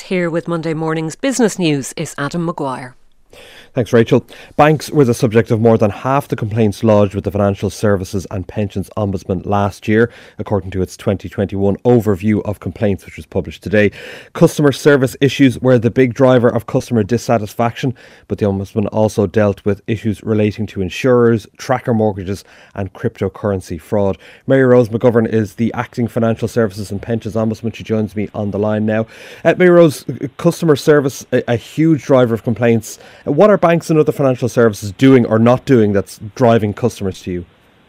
here with Monday morning's business news is Adam Maguire. Thanks, Rachel. Banks were the subject of more than half the complaints lodged with the Financial Services and Pensions Ombudsman last year, according to its 2021 overview of complaints, which was published today. Customer service issues were the big driver of customer dissatisfaction, but the Ombudsman also dealt with issues relating to insurers, tracker mortgages and cryptocurrency fraud. Mary Rose McGovern is the Acting Financial Services and Pensions Ombudsman. She joins me on the line now. Mary Rose, customer service, a huge driver of complaints. What are banks and other financial services doing or not doing that's driving customers to you?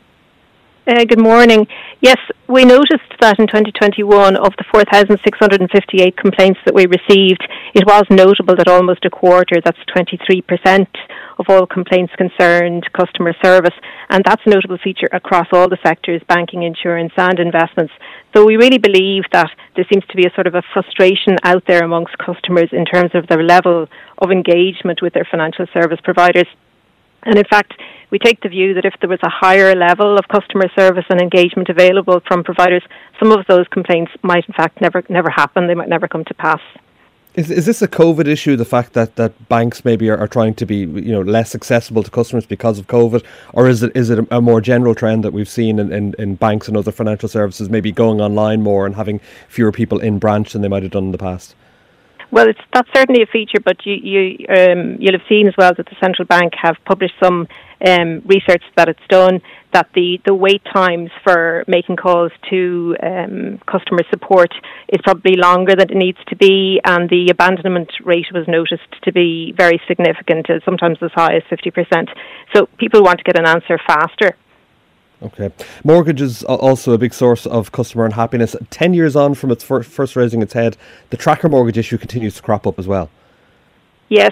Good morning. Yes, we noticed that in 2021, of the 4,658 complaints that we received, it was notable that almost a quarter, that's 23% of all complaints concerned customer service, and that's a notable feature across all the sectors, banking, insurance and investments. So we really believe that there seems to be a sort of a frustration out there amongst customers in terms of their level of engagement with their financial service providers. And in fact, we take the view that if there was a higher level of customer service and engagement available from providers, some of those complaints might in fact never happen. They might never come to pass. Is this a COVID issue, the fact that banks maybe are trying to be less accessible to customers because of COVID? Or is it a more general trend that we've seen in banks and other financial services maybe going online more and having fewer people in branch than they might have done in the past? Well, that's certainly a feature, but you'll have seen as well that the central bank have published some research that it's done, that the wait times for making calls to customer support is probably longer than it needs to be, and the abandonment rate was noticed to be very significant, sometimes as high as 50%. So people want to get an answer faster. Okay. Mortgages are also a big source of customer unhappiness. 10 years on from its first raising its head, the tracker mortgage issue continues to crop up as well. Yes,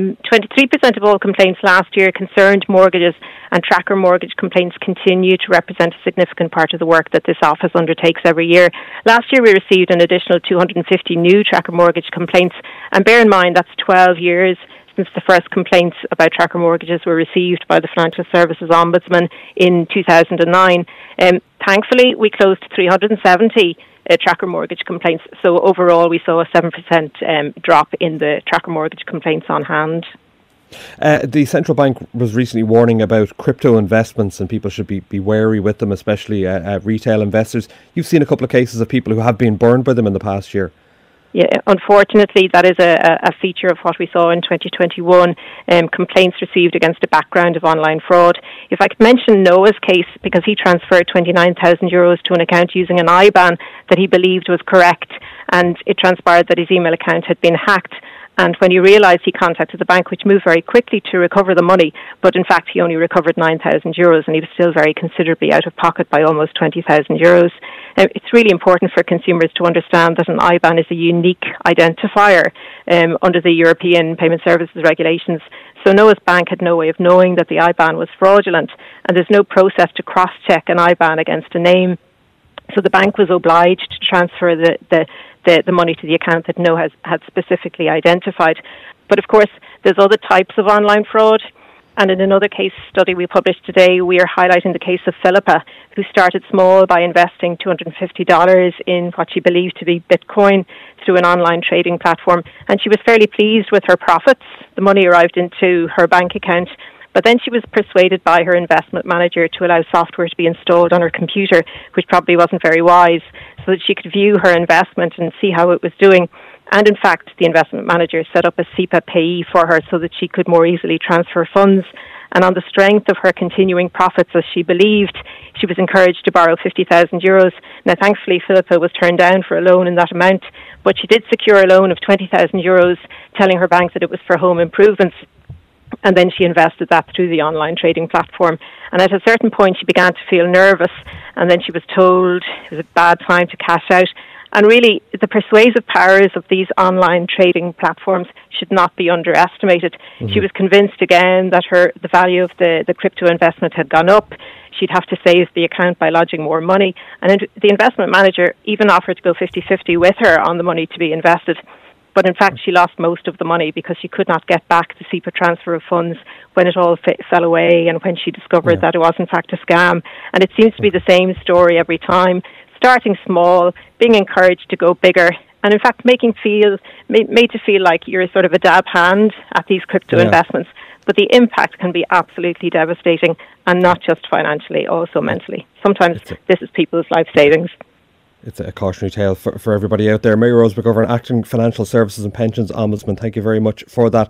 23% of all complaints last year concerned mortgages, and tracker mortgage complaints continue to represent a significant part of the work that this office undertakes every year. Last year we received an additional 250 new tracker mortgage complaints, and bear in mind that's 12 years since the first complaints about tracker mortgages were received by the Financial Services Ombudsman in 2009. Thankfully, we closed 370 tracker mortgage complaints. So overall, we saw a 7% drop in the tracker mortgage complaints on hand. The central bank was recently warning about crypto investments, and people should be wary with them, especially retail investors. You've seen a couple of cases of people who have been burned by them in the past year. Yeah, unfortunately, that is a feature of what we saw in 2021, complaints received against a background of online fraud. If I could mention Noah's case, because he transferred €29,000 to an account using an IBAN that he believed was correct, and it transpired that his email account had been hacked. And when he realised, he contacted the bank, which moved very quickly to recover the money. But in fact, he only recovered €9,000, and he was still very considerably out of pocket by almost €20,000. It's really important for consumers to understand that an IBAN is a unique identifier under the European Payment Services regulations. So Noah's Bank had no way of knowing that the IBAN was fraudulent, and there's no process to cross-check an IBAN against a name. So the bank was obliged to transfer the money to the account that Noah had specifically identified. But of course, there's other types of online fraud. And in another case study we published today, we are highlighting the case of Philippa, who started small by investing $250 in what she believed to be Bitcoin through an online trading platform. And she was fairly pleased with her profits. The money arrived into her bank account. But then she was persuaded by her investment manager to allow software to be installed on her computer, which probably wasn't very wise, so that she could view her investment and see how it was doing. And in fact, the investment manager set up a SEPA payee for her so that she could more easily transfer funds. And on the strength of her continuing profits, as she believed, she was encouraged to borrow €50,000. Now, thankfully, Philippa was turned down for a loan in that amount, but she did secure a loan of €20,000, telling her bank that it was for home improvements. And then she invested that through the online trading platform. And at a certain point, she began to feel nervous. And then she was told it was a bad time to cash out. And really, the persuasive powers of these online trading platforms should not be underestimated. Mm-hmm. She was convinced again that the value of the crypto investment had gone up. She'd have to save the account by lodging more money. And the investment manager even offered to go 50-50 with her on the money to be invested. But in fact, she lost most of the money because she could not get back the SEPA transfer of funds when it all fell away, and when she discovered that it was in fact a scam. And it seems to be the same story every time. Starting small, being encouraged to go bigger, and in fact made to feel like you're sort of a dab hand at these crypto investments. But the impact can be absolutely devastating, and not just financially, also mentally. Sometimes this is people's life savings. It's a cautionary tale for everybody out there. Mary Rose McGovern, Acting Financial Services and Pensions Ombudsman, thank you very much for that.